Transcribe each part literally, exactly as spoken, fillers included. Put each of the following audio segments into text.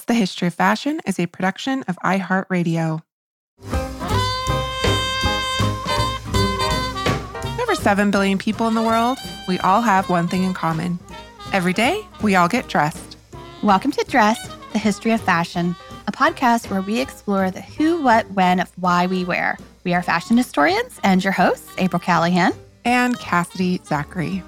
This, The History of Fashion, is a production of iHeartRadio. Over seven billion people in the world. We all have one thing in common. Every day, we all get dressed. Welcome to Dressed, The History of Fashion, a podcast where we explore the who, what, when of why we wear. We are fashion historians and your hosts, April Callahan and Cassidy Zachary.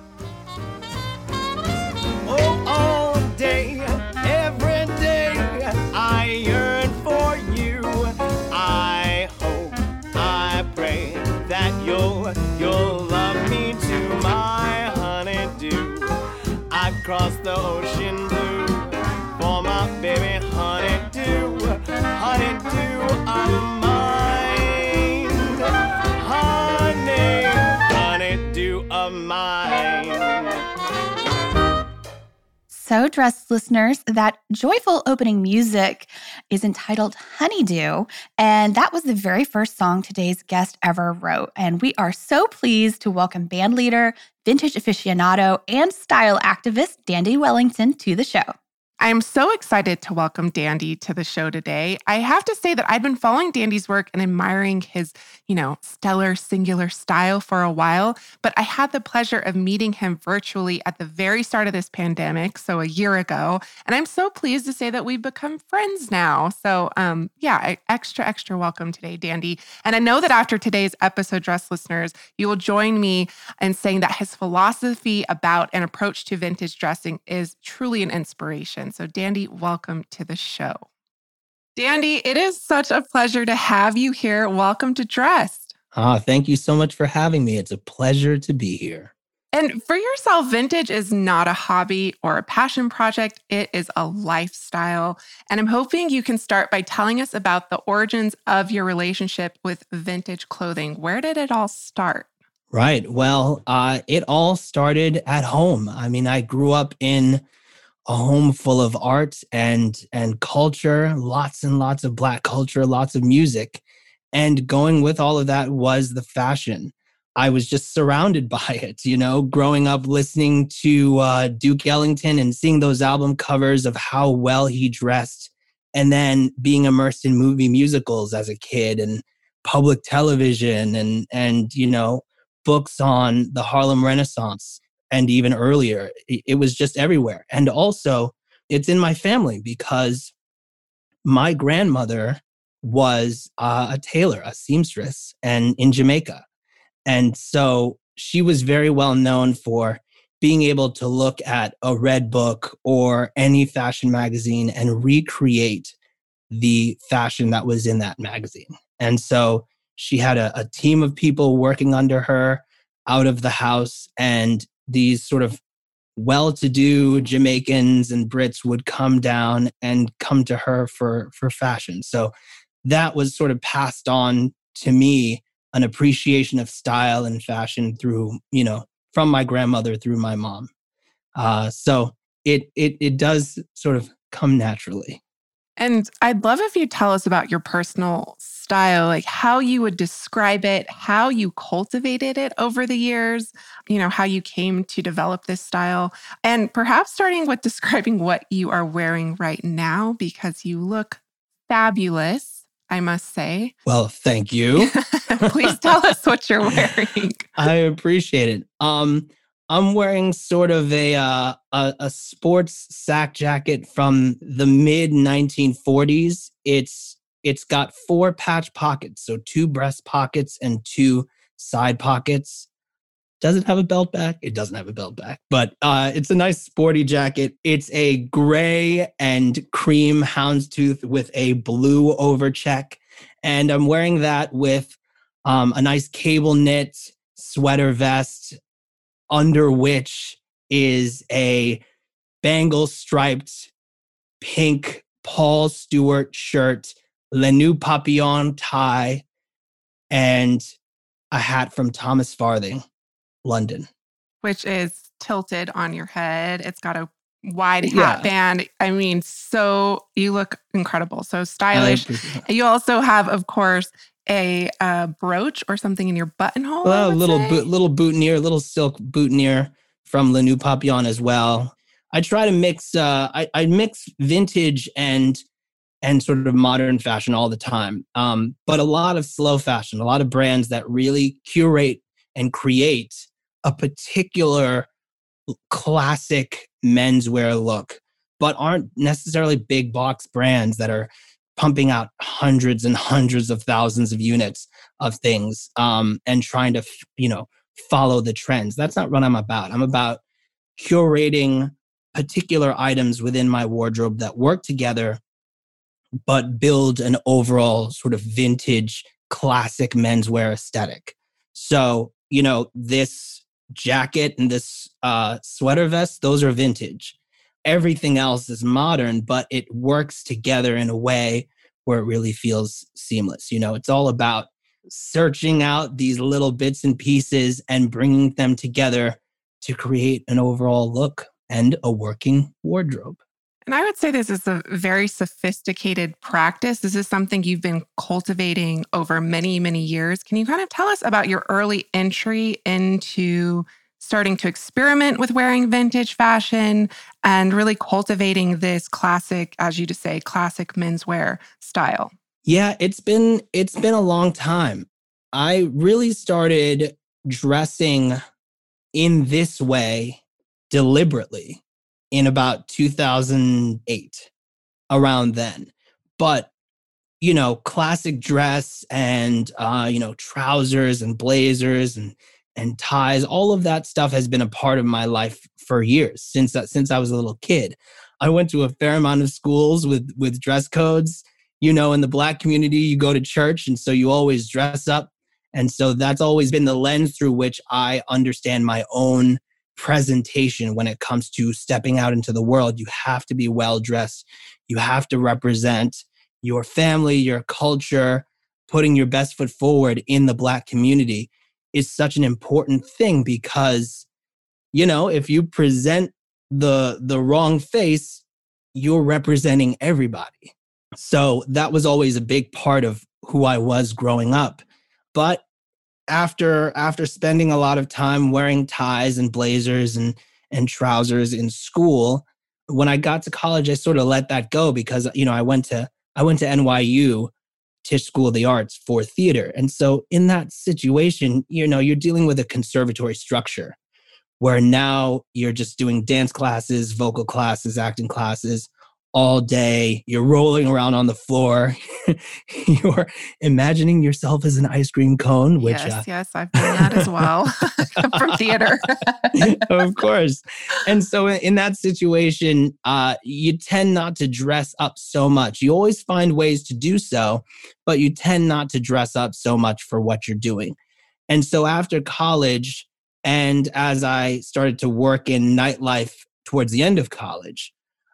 Oh, all day, every day, I yearn for you. I hope, I pray that you'll, you'll love me to my honeydew. I cross the ocean blue for my baby honeydew, honeydew of mine, honey, honeydew of mine. So, Dressed listeners, that joyful opening music is entitled Honeydew, and that was the very first song today's guest ever wrote. And we are so pleased to welcome band leader, vintage aficionado, and style activist Dandy Wellington to the show. I am so excited to welcome Dandy to the show today. I have to say that I've been following Dandy's work and admiring his, you know, stellar singular style for a while, but I had the pleasure of meeting him virtually at the very start of this pandemic, so a year ago, and I'm so pleased to say that we've become friends now. So, um, yeah, extra, extra welcome today, Dandy. And I know that after today's episode, Dress listeners, you will join me in saying that his philosophy about and approach to vintage dressing is truly an inspiration. So Dandy, welcome to the show. Dandy, it is such a pleasure to have you here. Welcome to Dressed. Ah, thank you so much for having me. It's a pleasure to be here. And for yourself, vintage is not a hobby or a passion project. It is a lifestyle. And I'm hoping you can start by telling us about the origins of your relationship with vintage clothing. Where did it all start? Right. Well, uh, it all started at home. I mean, I grew up in a home full of art and and culture, lots and lots of Black culture, lots of music. And going with all of that was the fashion. I was just surrounded by it, you know, growing up listening to uh, Duke Ellington and seeing those album covers of how well he dressed, and then being immersed in movie musicals as a kid and public television and, and you know, books on the Harlem Renaissance. And even earlier, it was just everywhere. And also, it's in my family because my grandmother was uh, a tailor, a seamstress, and in Jamaica. And so she was very well known for being able to look at a Red Book or any fashion magazine and recreate the fashion that was in that magazine. And so she had a, a team of people working under her out of the house, and these sort of well-to-do Jamaicans and Brits would come down and come to her for, for fashion. So that was sort of passed on to me, an appreciation of style and fashion through, you know, from my grandmother through my mom. Uh, so it, it it does sort of come naturally. And I'd love if you tell us about your personal style, like how you would describe it, how you cultivated it over the years, you know, how you came to develop this style, and perhaps starting with describing what you are wearing right now, because you look fabulous, I must say. Well, thank you. Please tell us what you're wearing. I appreciate it. Um, I'm wearing sort of a, uh, a a sports sack jacket from the mid nineteen forties. It's it's got four patch pockets, so two breast pockets and two side pockets. Does it have a belt back? It doesn't have a belt back, but uh, it's a nice sporty jacket. It's a gray and cream houndstooth with a blue overcheck, and I'm wearing that with um, a nice cable knit sweater vest, under which is a bangle striped pink Paul Stewart shirt, Le Nous Papillon tie, and a hat from Thomas Farthing, London. Which is tilted on your head. It's got a wide hat Yeah. band. I mean, so you look incredible. So stylish. You also have, of course, a uh, brooch or something in your buttonhole. Well, I a would little say. boot, little boutonniere, little silk boutonniere from Le Nous Papillon as well. I try to mix, uh, I, I mix vintage and and sort of modern fashion all the time. Um, but a lot of slow fashion, a lot of brands that really curate and create a particular classic menswear look, but aren't necessarily big box brands that are pumping out hundreds and hundreds of thousands of units of things um, and trying to, you know, follow the trends. That's not what I'm about. I'm about curating particular items within my wardrobe that work together but build an overall sort of vintage, classic menswear aesthetic. So, you know, this jacket and this uh, sweater vest, those are vintage. Everything else is modern, but it works together in a way where it really feels seamless. You know, it's all about searching out these little bits and pieces and bringing them together to create an overall look and a working wardrobe. And I would say this is a very sophisticated practice. This is something you've been cultivating over many, many years. Can you kind of tell us about your early entry into starting to experiment with wearing vintage fashion and really cultivating this classic, as you just say, classic menswear style? Yeah, it's been it's been a long time. I really started dressing in this way deliberately in about two thousand eight, around then. But, you know, classic dress and, uh, you know, trousers and blazers and and ties, all of that stuff has been a part of my life for years, since that, since I was a little kid. I went to a fair amount of schools with with dress codes. You know, in the Black community, you go to church, and so you always dress up. And so that's always been the lens through which I understand my own presentation when it comes to stepping out into the world. You have to be well dressed. You have to represent your family, your culture. Putting your best foot forward in the Black community is such an important thing because, you know, if you present the the wrong face, you're representing everybody. So that was always a big part of who I was growing up. But after after spending a lot of time wearing ties and blazers and and trousers in school, when I got to college, I sort of let that go because, you know, I went to I went to N Y U, Tisch School of the Arts, for theater. And so in that situation, you know, you're dealing with a conservatory structure where now you're just doing dance classes, vocal classes, acting classes all day. You're rolling around on the floor. You're imagining yourself as an ice cream cone, which... Yes, uh, yes, I've done that as well from theater. Of course. And so in that situation, uh, you tend not to dress up so much. You always find ways to do so, but you tend not to dress up so much for what you're doing. And so after college, and as I started to work in nightlife towards the end of college,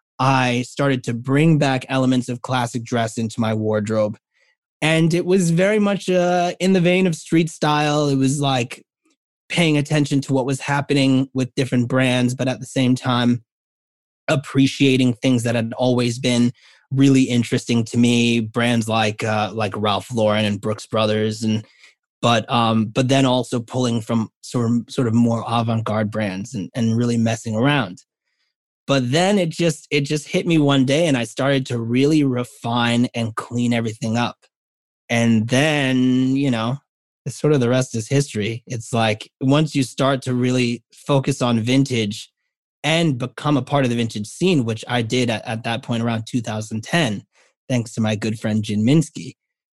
I started to bring back elements of classic dress into my wardrobe. And it was very much uh, in the vein of street style. It was like paying attention to what was happening with different brands, but at the same time, appreciating things that had always been really interesting to me. Brands like uh, like Ralph Lauren and Brooks Brothers, and but um, but then also pulling from sort of sort of more avant-garde brands and, and really messing around. But then it just it just hit me one day, and I started to really refine and clean everything up. And then, you know, it's sort of the rest is history. It's like once you start to really focus on vintage and become a part of the vintage scene, which I did at, at that point around two thousand ten, thanks to my good friend Jin Minsky,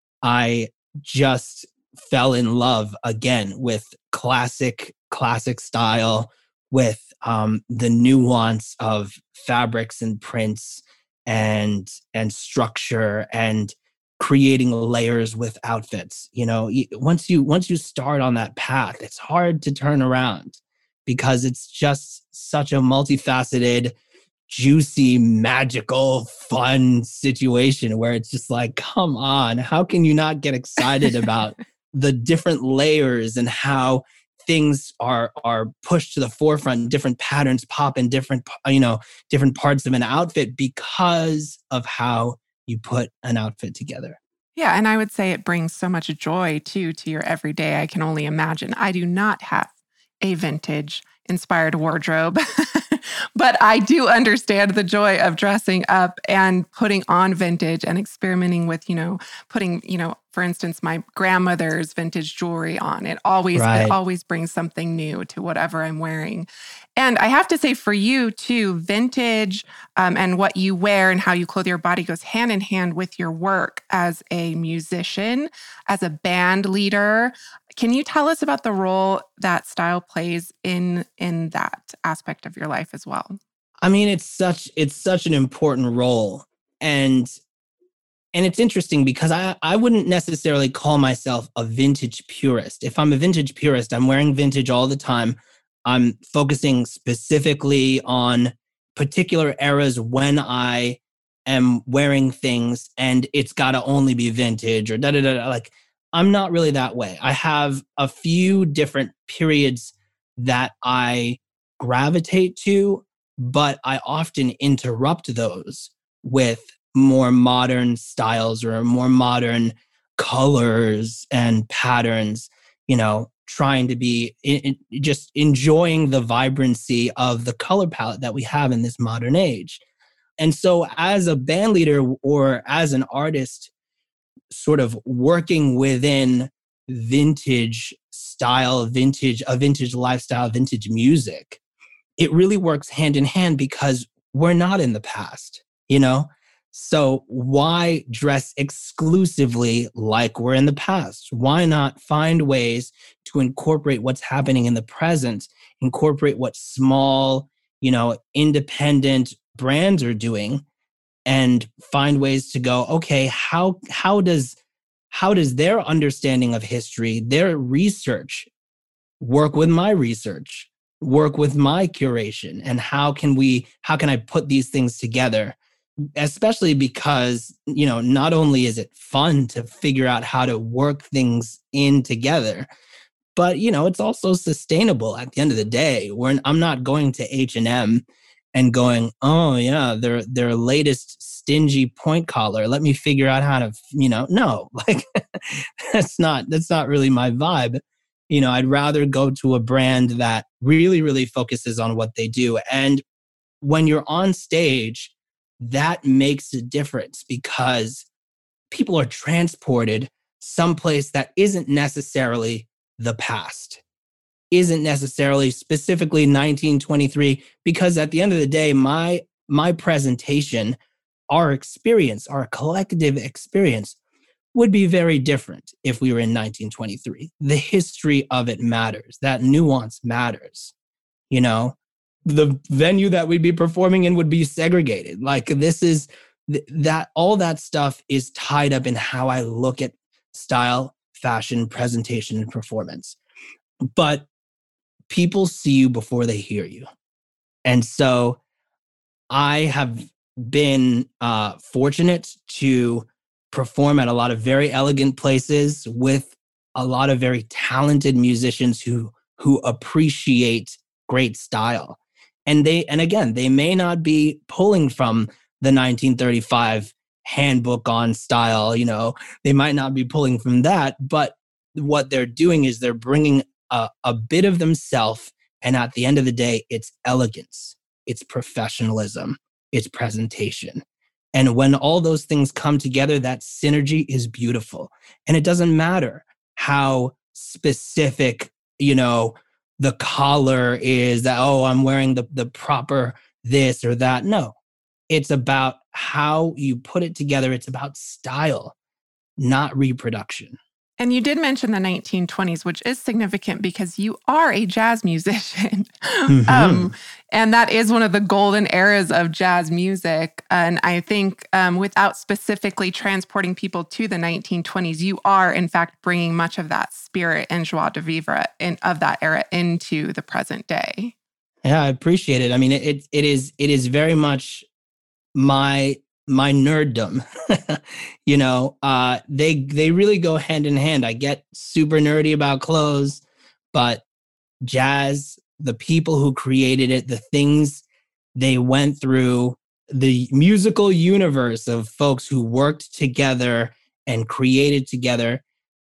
I just fell in love again with classic, classic style, with um, the nuance of fabrics and prints and and structure and creating layers with outfits. You know, once you once you start on that path, it's hard to turn around because it's just such a multifaceted, juicy, magical, fun situation where it's just like, come on, how can you not get excited about the different layers and how things are are pushed to the forefront, different patterns pop in different, you know, different parts of an outfit because of how you put an outfit together. Yeah, and I would say it brings so much joy too to your everyday. I can only imagine. I do not have a vintage inspired wardrobe. But I do understand the joy of dressing up and putting on vintage and experimenting with, you know, putting, you know, for instance, my grandmother's vintage jewelry on. It always, Right. it always brings something new to whatever I'm wearing. And I have to say for you too, vintage um, and what you wear and how you clothe your body goes hand in hand with your work as a musician, as a band leader. Can you tell us about the role that style plays in in that aspect of your life as well? I mean, it's such it's such an important role. And and it's interesting because I, I wouldn't necessarily call myself a vintage purist. If I'm a vintage purist, I'm wearing vintage all the time. I'm focusing specifically on particular eras when I am wearing things and it's got to only be vintage or da da da. Like, I'm not really that way. I have a few different periods that I gravitate to, but I often interrupt those with more modern styles or more modern colors and patterns, you know, trying to be in, in- just enjoying the vibrancy of the color palette that we have in this modern age. And so as a band leader or as an artist, sort of working within vintage style, vintage, a vintage lifestyle, vintage music, it really works hand in hand because we're not in the past, you know? So why dress exclusively like we're in the past? Why not find ways to incorporate what's happening in the present, incorporate what small, you know, independent brands are doing, and find ways to go, okay, how how does how does their understanding of history, their research work with my research, work with my curation, and how can we how can I put these things together? Especially because, you know, not only is it fun to figure out how to work things in together, but, you know, it's also sustainable at the end of the day. When I'm not going to H and M and going, oh yeah, their their latest stingy point collar. Let me figure out how to, you know, no, like that's not that's not really my vibe. You know, I'd rather go to a brand that really, really focuses on what they do. And when you're on stage, that makes a difference because people are transported someplace that isn't necessarily the past, isn't necessarily specifically nineteen twenty-three, because at the end of the day, my my presentation, our experience, our collective experience would be very different if we were in nineteen twenty-three. The history of it matters. That nuance matters. You know, the venue that we'd be performing in would be segregated. Like this is th- that all that stuff is tied up in how I look at style, fashion, presentation, and performance. But people see you before they hear you. And so I have been uh, fortunate to perform at a lot of very elegant places with a lot of very talented musicians who who appreciate great style. And they and again, they may not be pulling from the nineteen thirty-five handbook on style, you know, they might not be pulling from that, but what they're doing is they're bringing a, a bit of themselves, and at the end of the day, it's elegance, it's professionalism, it's presentation. And when all those things come together, that synergy is beautiful. And it doesn't matter how specific, you know, the collar is that, oh, I'm wearing the, the proper this or that. No, it's about how you put it together. It's about style, not reproduction. And you did mention the nineteen twenties, which is significant because you are a jazz musician. Mm-hmm. um, and that is one of the golden eras of jazz music. And I think um, without specifically transporting people to the nineteen twenties, you are, in fact, bringing much of that spirit and joie de vivre in, of that era into the present day. Yeah, I appreciate it. I mean, it it, it is it is very much my my nerddom. you know, uh, they they really go hand in hand. I get super nerdy about clothes, but jazz, the people who created it, the things they went through, the musical universe of folks who worked together and created together,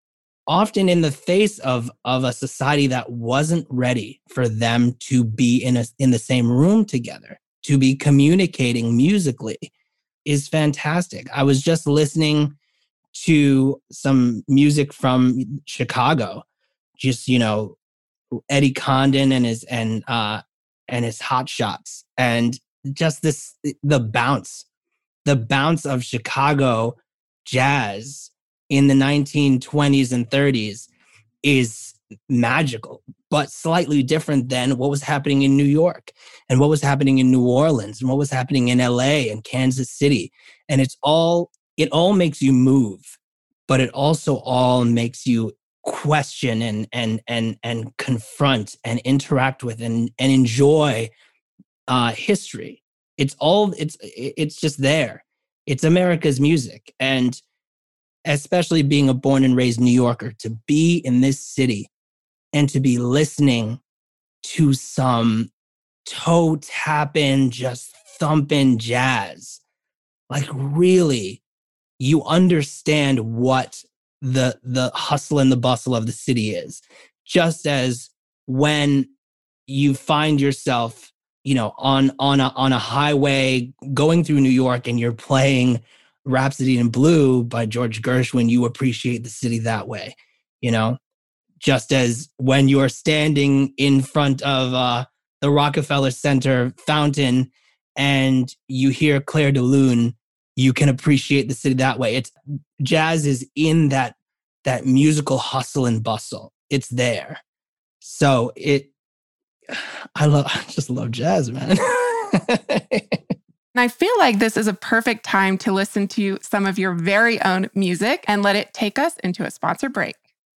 often in the face of, of a society that wasn't ready for them to be in a, in the same room together, to be communicating musically, is fantastic. I was just listening to some music from Chicago, just, you know, Eddie Condon and his and uh and his Hot Shots, and just this the bounce, the bounce of Chicago jazz in the nineteen twenties and thirties is magical, but slightly different than what was happening in New York and what was happening in New Orleans and what was happening in L A and Kansas City. And it's all, it all makes you move, but it also all makes you question and and and and confront and interact with and and enjoy uh, history. It's all, it's it's just there. It's America's music. And especially being a born and raised New Yorker, to be in this city and to be listening to some toe tapping, just thumping jazz, like really, you understand what the the hustle and the bustle of the city is. Just as when you find yourself, you know, on on a on a highway going through New York and you're playing Rhapsody in Blue by George Gershwin, you appreciate the city that way, you know? Just as when you're standing in front of uh, the Rockefeller Center fountain and you hear Clair de Lune, you can appreciate the city that way. It's jazz is in that that musical hustle and bustle. It's there. So it, I love, I just love jazz, man. And I feel like this is a perfect time to listen to some of your very own music and let it take us into a sponsor break.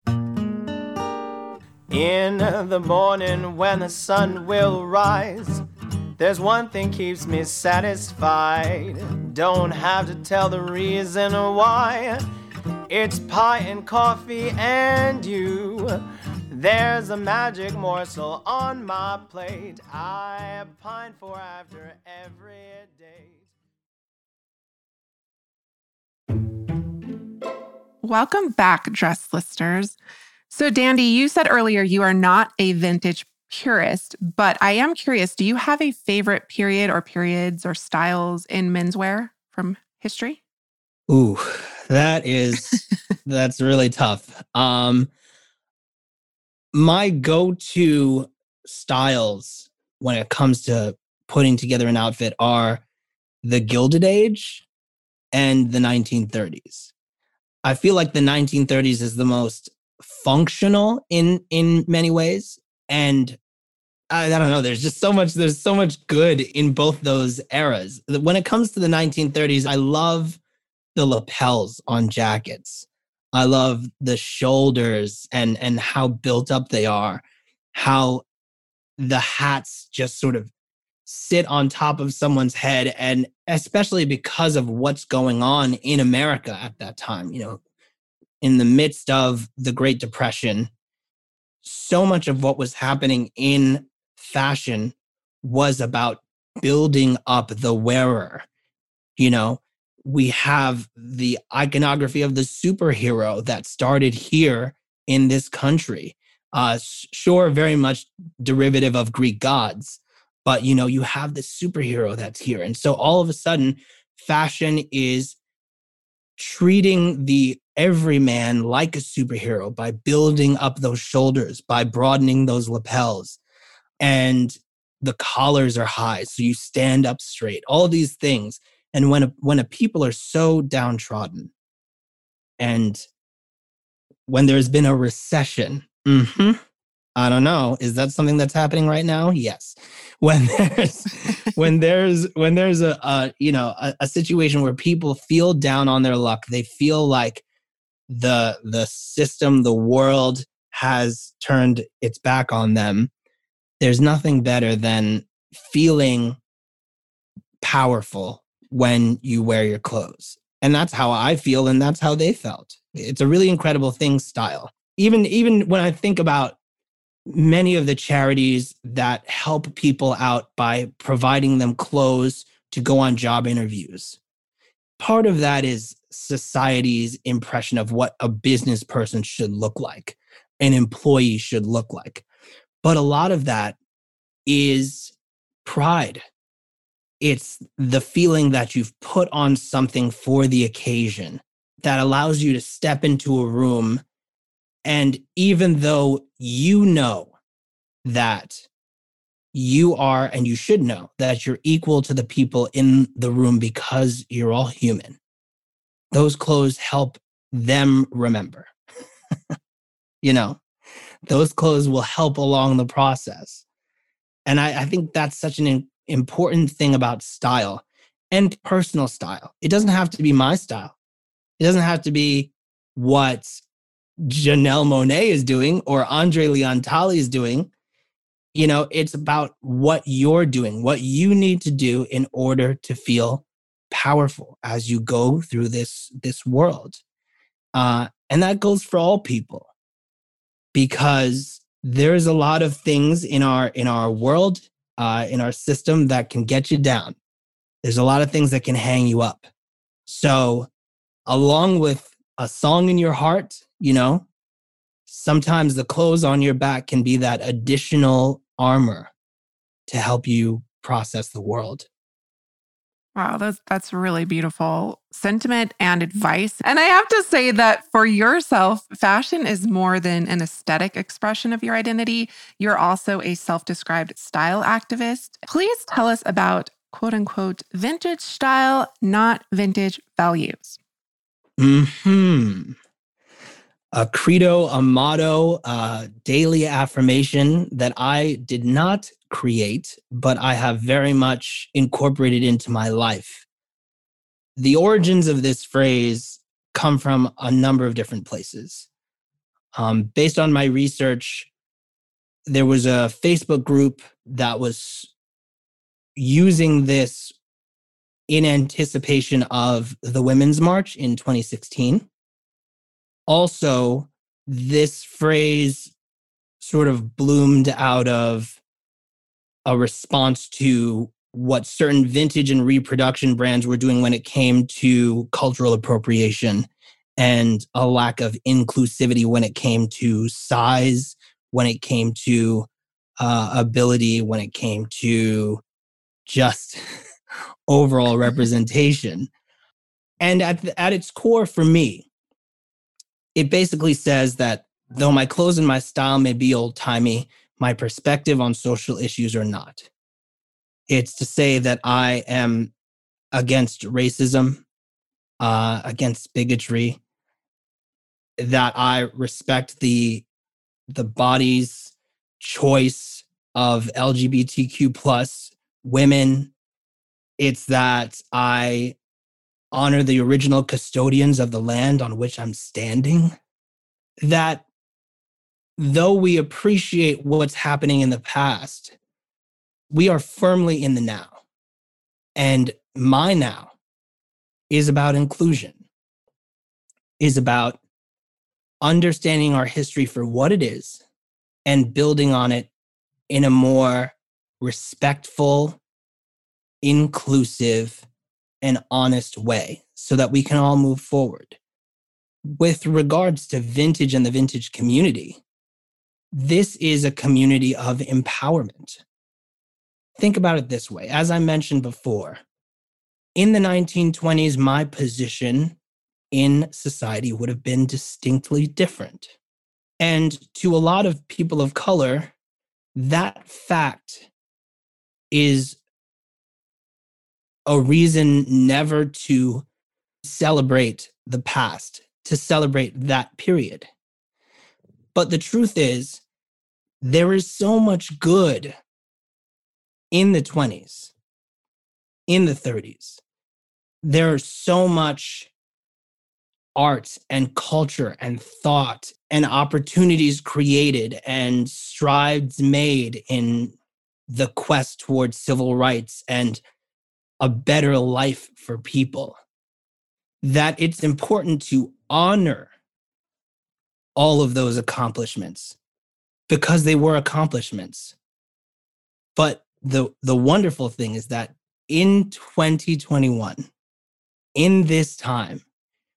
In the morning when the sun will rise, there's one thing keeps me satisfied. Don't have to tell the reason why. It's pie and coffee and you. There's a magic morsel on my plate I pine for after every day. Welcome back, Dress listeners. So, Dandy, you said earlier you are not a vintage purist, but I am curious, do you have a favorite period or periods or styles in menswear from history? Ooh, that is, that's really tough. Um, my go-to styles when it comes to putting together an outfit are the Gilded Age and the nineteen thirties. I feel like the nineteen thirties is the most functional in in many ways, and I, I don't know, there's just so much there's so much good in both those eras. When it comes to the nineteen thirties, I love the lapels on jackets. I love the shoulders and and how built up they are, how the hats just sort of sit on top of someone's head, and especially because of what's going on in America at that time, you know, in the midst of the Great Depression, so much of what was happening in fashion was about building up the wearer. You know, we have the iconography of the superhero that started here in this country. Uh, sure, very much derivative of Greek gods, but, you know, you have the superhero that's here. And so all of a sudden, fashion is treating the everyman like a superhero by building up those shoulders, by broadening those lapels. And the collars are high, so you stand up straight. All these things. And when a, when a people are so downtrodden, and when there's been a recession, mm-hmm, I don't know, is that something that's happening right now? Yes. When there's when there's when there's a, a you know a, a situation where people feel down on their luck, they feel like the the system, the world has turned its back on them. There's nothing better than feeling powerful when you wear your clothes. And that's how I feel, and that's how they felt. It's a really incredible thing, style. Even, even when I think about many of the charities that help people out by providing them clothes to go on job interviews, part of that is society's impression of what a business person should look like, an employee should look like. But a lot of that is pride. It's the feeling that you've put on something for the occasion that allows you to step into a room. And even though you know that you are, and you should know that you're equal to the people in the room because you're all human, those clothes help them remember. You know, those clothes will help along the process. And I, I think that's such an in, important thing about style and personal style. It doesn't have to be my style. It doesn't have to be what Janelle Monáe is doing or Andre Leon Talley is doing. You know, it's about what you're doing, what you need to do in order to feel powerful as you go through this, this world. Uh, and that goes for all people, because there's a lot of things in our in our world, uh, in our system that can get you down. There's a lot of things that can hang you up. So along with a song in your heart, you know, sometimes the clothes on your back can be that additional armor to help you process the world. Wow, that's that's really beautiful sentiment and advice. And I have to say that for yourself, fashion is more than an aesthetic expression of your identity. You're also a self-described style activist. Please tell us about quote unquote vintage style, not vintage values. Hmm. A credo, a motto, a daily affirmation that I did not create, but I have very much incorporated into my life. The origins of this phrase come from a number of different places. Um, based on my research, there was a Facebook group that was using this in anticipation of the Women's March in twenty sixteen. Also, this phrase sort of bloomed out of a response to what certain vintage and reproduction brands were doing when it came to cultural appropriation and a lack of inclusivity when it came to size, when it came to uh, ability, when it came to just overall representation. And at, the, at its core for me, it basically says that though my clothes and my style may be old-timey, my perspective on social issues are not. It's to say that I am against racism, uh, against bigotry, that I respect the, the body's choice of L G B T Q plus women. It's that I honor the original custodians of the land on which I'm standing. That though we appreciate what's happening in the past, we are firmly in the now. And my now is about inclusion, is about understanding our history for what it is and building on it in a more respectful, inclusive, and honest way so that we can all move forward. With regards to vintage and the vintage community, this is a community of empowerment. Think about it this way. As I mentioned before, in the nineteen twenties, my position in society would have been distinctly different. And to a lot of people of color, that fact is a reason never to celebrate the past, to celebrate that period. But the truth is, there is so much good in the twenties, in the thirties. There's so much art and culture and thought and opportunities created and strides made in the quest towards civil rights and a better life for people, that it's important to honor all of those accomplishments because they were accomplishments. But the, the wonderful thing is that in twenty twenty-one, in this time,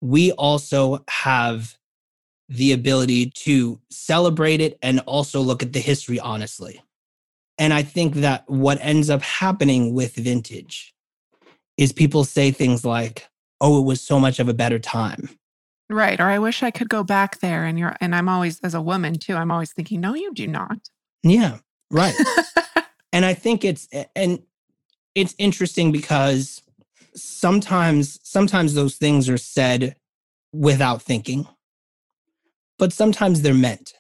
we also have the ability to celebrate it and also look at the history honestly. And I think that what ends up happening with vintage is people say things like, oh, it was so much of a better time. Right. Or I wish I could go back there. And you're, and I'm always, as a woman too, I'm always thinking, no, you do not. Yeah, right. And I think it's, and it's interesting because sometimes, sometimes those things are said without thinking, but sometimes they're meant.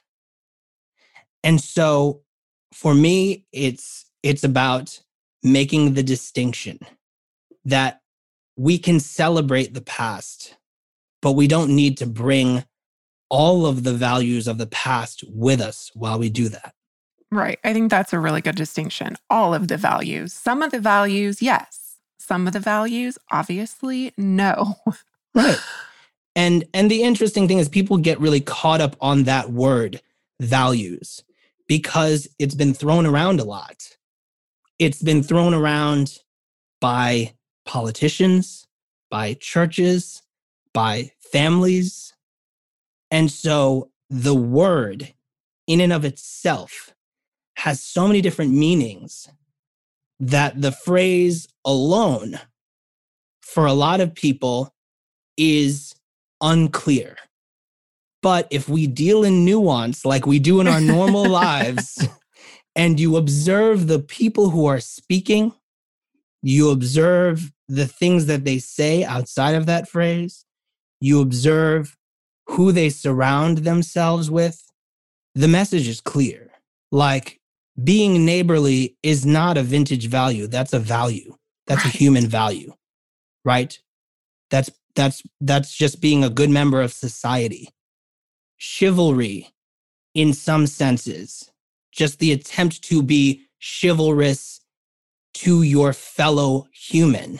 And so for me, it's, it's about making the distinction that we can celebrate the past, but we don't need to bring all of the values of the past with us while we do that. Right. I think that's a really good distinction. All of the values. Some of the values, yes. Some of the values, obviously, no. Right. And and the interesting thing is people get really caught up on that word, values, because it's been thrown around a lot. It's been thrown around by politicians, by churches, by families. And so the word in and of itself has so many different meanings that the phrase alone for a lot of people is unclear. But if we deal in nuance like we do in our normal lives, and you observe the people who are speaking, you observe the things that they say outside of that phrase, you observe who they surround themselves with, the message is clear. Like, being neighborly is not a vintage value. That's a value. That's right. A human value, right? That's that's that's just being a good member of society. Chivalry, in some senses, just the attempt to be chivalrous to your fellow human.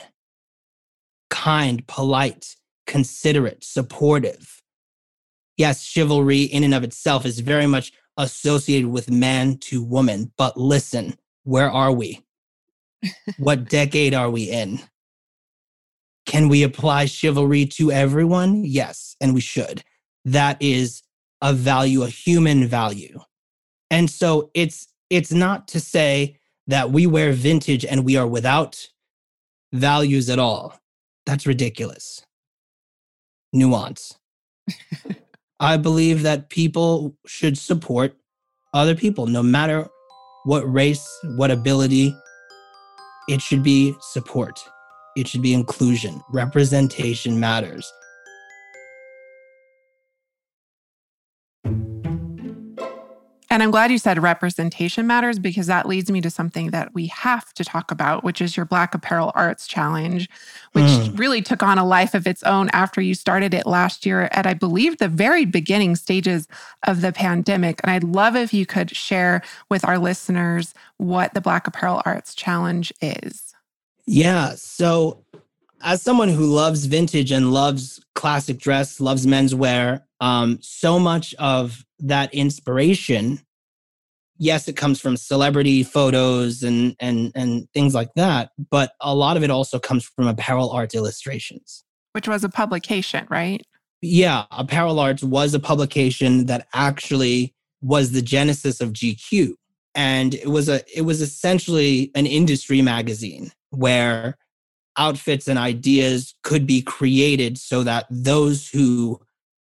Kind, polite, considerate, supportive. Yes, chivalry in and of itself is very much associated with man to woman. But listen, where are we? What decade are we in? Can we apply chivalry to everyone? Yes, and we should. That is a value, a human value. And so it's it's not to say that we wear vintage and we are without values at all. That's ridiculous. Nuance. I believe that people should support other people, no matter what race, what ability. It should be support. It should be inclusion. Representation matters. And I'm glad you said representation matters, because that leads me to something that we have to talk about, which is your Black Apparel Arts Challenge, which mm. really took on a life of its own after you started it last year at, I believe, the very beginning stages of the pandemic. And I'd love if you could share with our listeners what the Black Apparel Arts Challenge is. Yeah. So as someone who loves vintage and loves classic dress, loves menswear, um, so much of that inspiration, yes, it comes from celebrity photos and and and things like that, but a lot of it also comes from Apparel Arts Illustrations. Which was a publication, right? Yeah, Apparel Arts was a publication that actually was the genesis of G Q. And it was a it was essentially an industry magazine where outfits and ideas could be created so that those who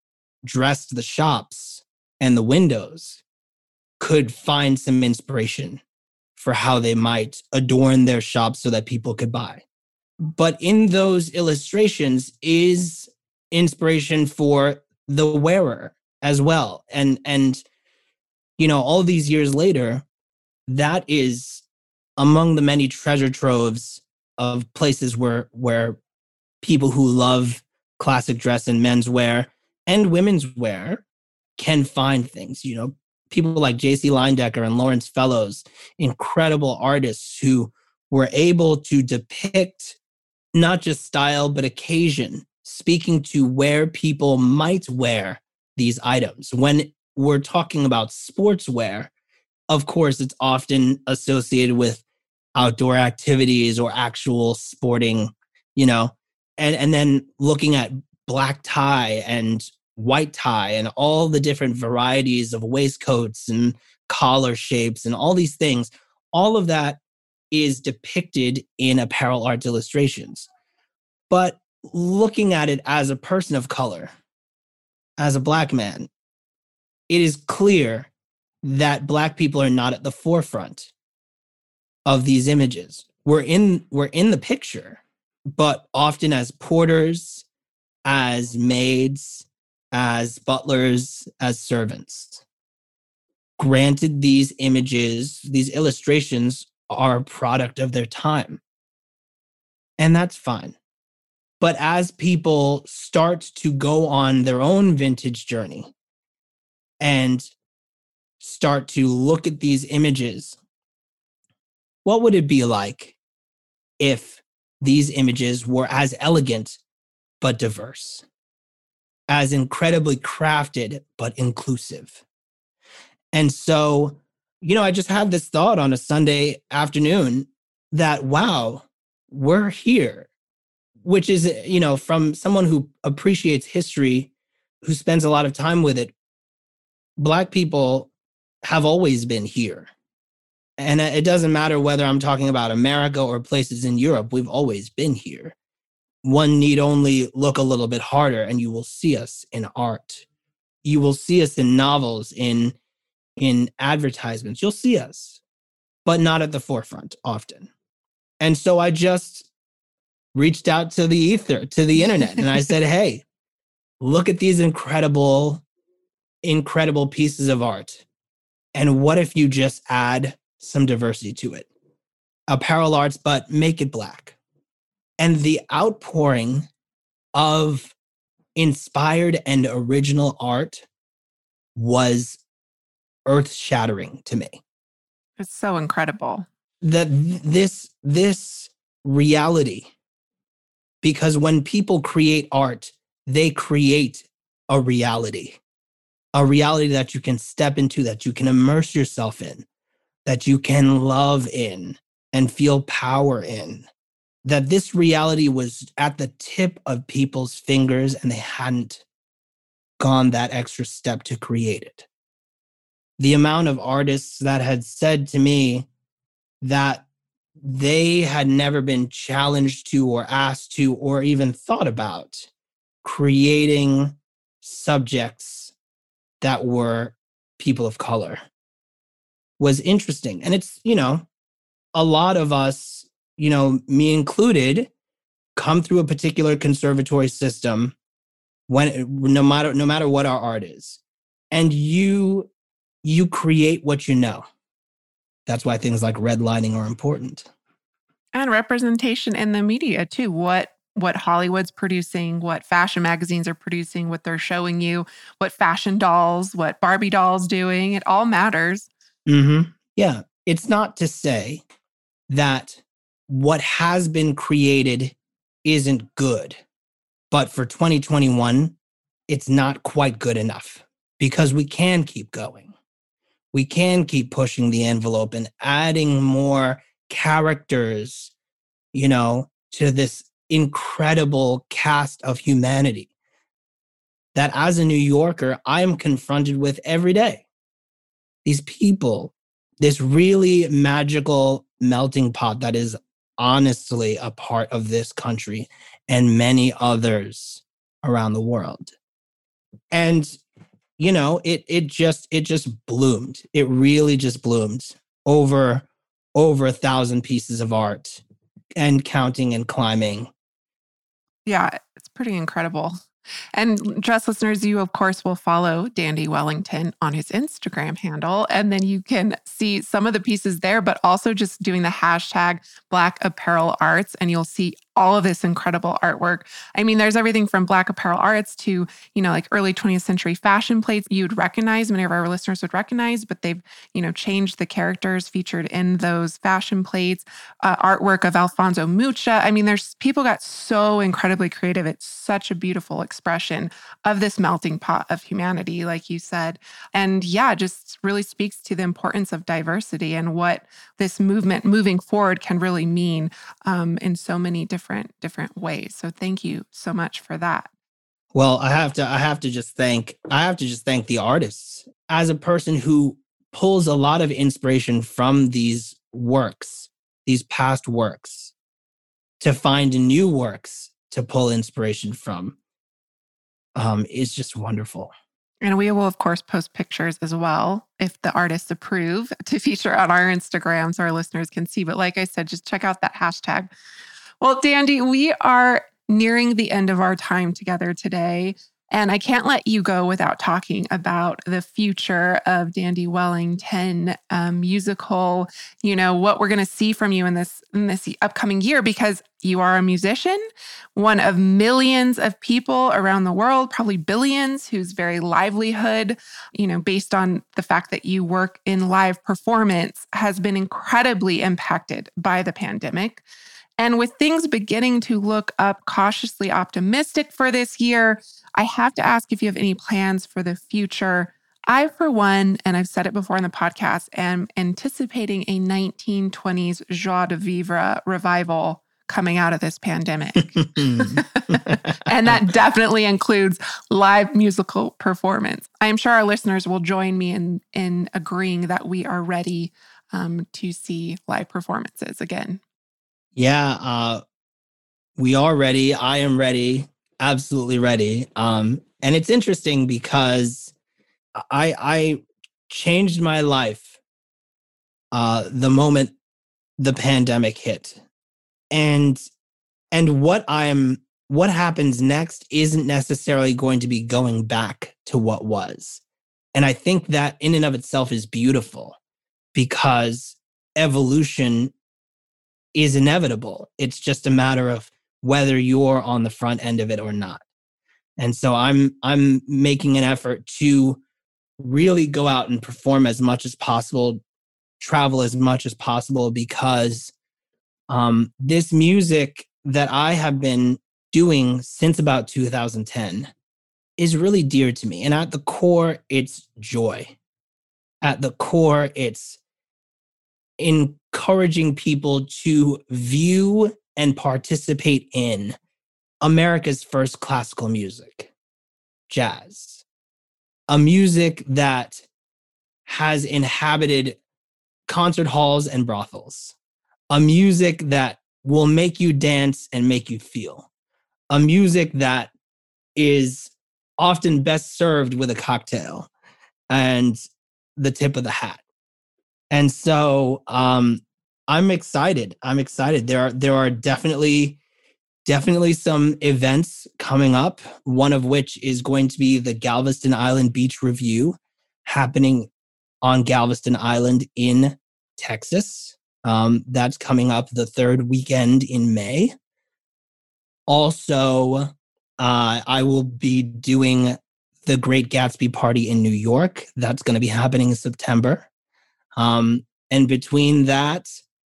dressed the shops and the windows could find some inspiration for how they might adorn their shops so that people could buy. But in those illustrations is inspiration for the wearer as well. And, and you know, all these years later, that is among the many treasure troves of places where, where people who love classic dress and menswear and women's wear can find things. You know, people like J C Leyendecker and Lawrence Fellows, incredible artists who were able to depict not just style, but occasion, speaking to where people might wear these items. When we're talking about sportswear, of course, it's often associated with outdoor activities or actual sporting, you know, and, and then looking at black tie and white tie and all the different varieties of waistcoats and collar shapes and all these things, all of that is depicted in apparel art illustrations. But looking at it as a person of color, as a Black man, it is clear that Black people are not at the forefront of these images. We're in, we're in the picture, but often as porters, as maids, as butlers, as servants. Granted, these images, these illustrations are a product of their time. And that's fine. But as people start to go on their own vintage journey and start to look at these images, what would it be like if these images were as elegant but diverse, as incredibly crafted but inclusive? And so, you know, I just had this thought on a Sunday afternoon that, wow, we're here, which is, you know, from someone who appreciates history, who spends a lot of time with it. Black people have always been here. And it doesn't matter whether I'm talking about America or places in Europe, we've always been here. One need only look a little bit harder and you will see us in art. You will see us in novels, in, in advertisements. You'll see us, but not at the forefront often. And so I just reached out to the ether, to the internet, and I said, hey, look at these incredible, incredible pieces of art. And what if you just add some diversity to it? Apparel arts, but make it Black. And the outpouring of inspired and original art was earth-shattering to me. It's so incredible. That this, this reality, because when people create art, they create a reality, a reality that you can step into, that you can immerse yourself in, that you can love in and feel power in. That this reality was at the tip of people's fingers and they hadn't gone that extra step to create it. The amount of artists that had said to me that they had never been challenged to or asked to or even thought about creating subjects that were people of color was interesting. And it's, you know, a lot of us, you know, me included, come through a particular conservatory system when no matter no matter what our art is. And you you create what you know. That's why things like redlining are important. And representation in the media too. What what Hollywood's producing, what fashion magazines are producing, what they're showing you, what fashion dolls, what Barbie dolls doing. It all matters. Mm-hmm. Yeah. It's not to say that what has been created isn't good. But for twenty twenty-one, it's not quite good enough because we can keep going. We can keep pushing the envelope and adding more characters, you know, to this incredible cast of humanity that as a New Yorker, I am confronted with every day. These people, this really magical melting pot that is honestly a part of this country and many others around the world. And, you know, it it just it just bloomed. It really just bloomed over over a thousand pieces of art and counting and climbing. Yeah, it's pretty incredible. And Dress listeners, you of course will follow Dandy Wellington on his Instagram handle, and then you can see some of the pieces there, but also just doing the hashtag Black Apparel Arts, and you'll see all of this incredible artwork. I mean, there's everything from Black apparel arts to, you know, like early twentieth century fashion plates you'd recognize, many of our listeners would recognize, but they've, you know, changed the characters featured in those fashion plates, uh, artwork of Alfonso Mucha. I mean, there's people got so incredibly creative. It's such a beautiful expression of this melting pot of humanity, like you said. And yeah, just really speaks to the importance of diversity and what this movement moving forward can really mean um, in so many different different ways. So thank you so much for that. Well, I have to I have to just thank I have to just thank the artists. As a person who pulls a lot of inspiration from these works, these past works, to find new works to pull inspiration from, um, is just wonderful. And we will, of course, post pictures as well if the artists approve to feature on our Instagram so our listeners can see. But like I said, just check out that hashtag. Well, Dandy, we are nearing the end of our time together today. And I can't let you go without talking about the future of Dandy Wellington um, musical, you know, what we're going to see from you in this, in this upcoming year, because you are a musician, one of millions of people around the world, probably billions, whose very livelihood, you know, based on the fact that you work in live performance, has been incredibly impacted by the pandemic. And with things beginning to look up cautiously optimistic for this year, I have to ask if you have any plans for the future. I, for one, and I've said it before in the podcast, am anticipating a nineteen twenties joie de vivre revival coming out of this pandemic. And that definitely includes live musical performance. I am sure our listeners will join me in, in agreeing that we are ready um, to see live performances again. Yeah, uh, we are ready. I am ready. Absolutely ready. Um, and it's interesting because I I changed my life uh, the moment the pandemic hit, and and what I'm what happens next isn't necessarily going to be going back to what was, and I think that in and of itself is beautiful because evolution is inevitable. It's just a matter of whether you're on the front end of it or not. And so I'm I'm making an effort to really go out and perform as much as possible, travel as much as possible, because um, this music that I have been doing since about two thousand ten is really dear to me. And at the core, it's joy. At the core, it's encouraging people to view and participate in America's first classical music, jazz, a music that has inhabited concert halls and brothels, a music that will make you dance and make you feel, a music that is often best served with a cocktail and the tip of the hat. And so um, I'm excited. I'm excited. There are there are definitely definitely some events coming up. One of which is going to be the Galveston Island Beach Review, happening on Galveston Island in Texas. Um, that's coming up the third weekend in May. Also, uh, I will be doing the Great Gatsby Party in New York. That's going to be happening in September. Um, and between that,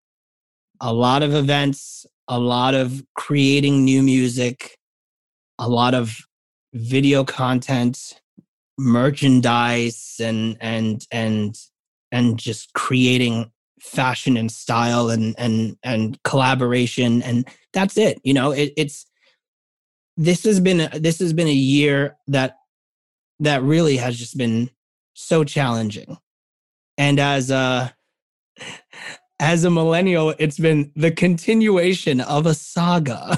a lot of events, a lot of creating new music, a lot of video content, merchandise, and and and and just creating fashion and style and and and collaboration, and that's it. You know, it, it's this has been this has been a year that that really has just been so challenging. And as a, as a millennial, it's been the continuation of a saga.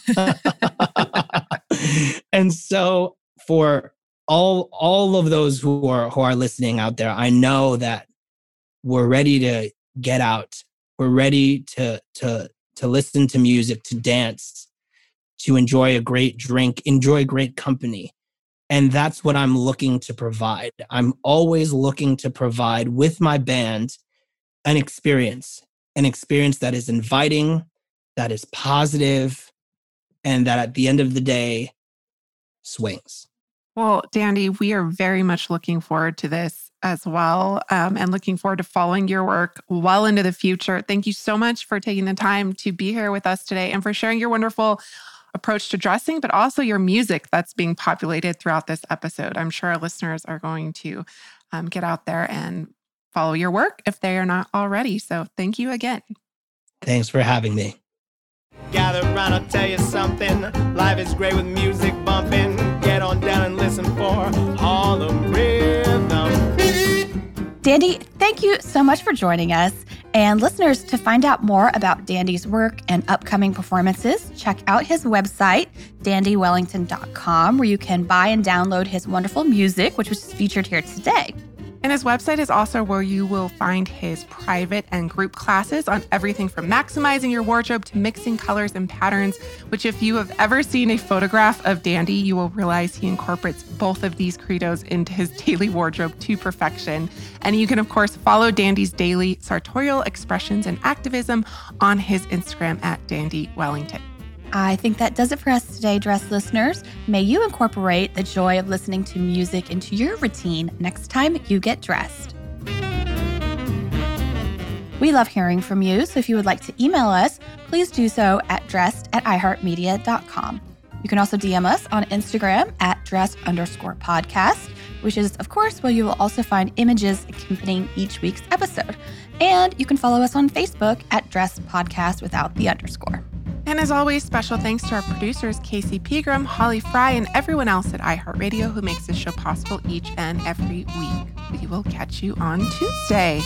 And so for all, all of those who are, who are listening out there, I know that we're ready to get out. We're ready to, to, to listen to music, to dance, to enjoy a great drink, enjoy great company. And that's what I'm looking to provide. I'm always looking to provide with my band an experience, an experience that is inviting, that is positive, and that at the end of the day swings. Well, Dandy, we are very much looking forward to this as well, um, and looking forward to following your work well into the future. Thank you so much for taking the time to be here with us today and for sharing your wonderful approach to dressing, but also your music that's being populated throughout this episode. I'm sure our listeners are going to um, get out there and follow your work if they are not already. So thank you again. Thanks for having me. Gather round, I'll tell you something. Life is great with music bumping. Get Dandy, thank you so much for joining us. And listeners, to find out more about Dandy's work and upcoming performances, check out his website, dandy wellington dot com, where you can buy and download his wonderful music, which was featured here today. And his website is also where you will find his private and group classes on everything from maximizing your wardrobe to mixing colors and patterns, which if you have ever seen a photograph of Dandy, you will realize he incorporates both of these credos into his daily wardrobe to perfection. And you can, of course, follow Dandy's daily sartorial expressions and activism on his Instagram at Dandy Wellington. I think that does it for us today, Dress listeners. May you incorporate the joy of listening to music into your routine next time you get dressed. We love hearing from you, so if you would like to email us, please do so at dressed at iheartmedia dot com. You can also D M us on Instagram at dressed underscore podcast, which is, of course, where you will also find images accompanying each week's episode. And you can follow us on Facebook at Dressed Podcast without the underscore. And as always, special thanks to our producers, Casey Pegram, Holly Fry, and everyone else at iHeartRadio who makes this show possible each and every week. We will catch you on Tuesday.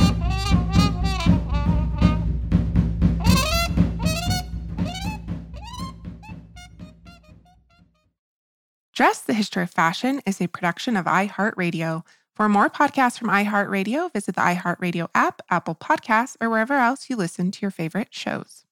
Dress, the History of Fashion is a production of iHeartRadio. For more podcasts from iHeartRadio, visit the iHeartRadio app, Apple Podcasts, or wherever else you listen to your favorite shows.